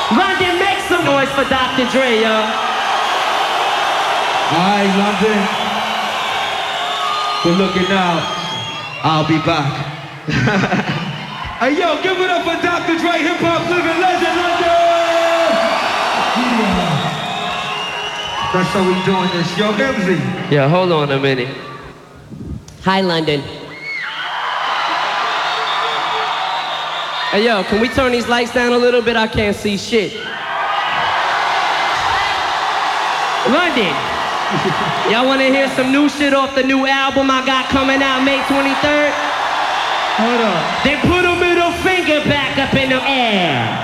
London, make some noise for Dr. Dre, yo. Alright, London. Good looking out. I'll be back. Hey, yo, give it up for Dr. Dre, hip hop living legend, London! Yeah. That's how we doing this. Yo, MZ. Yeah, hold on a minute. Hi, London. Hey, yo, can we turn these lights down a little bit? I can't see shit. London, y'all wanna hear some new shit off the new album I got coming out May 23rd? Hold on. They put a middle finger back up in the air.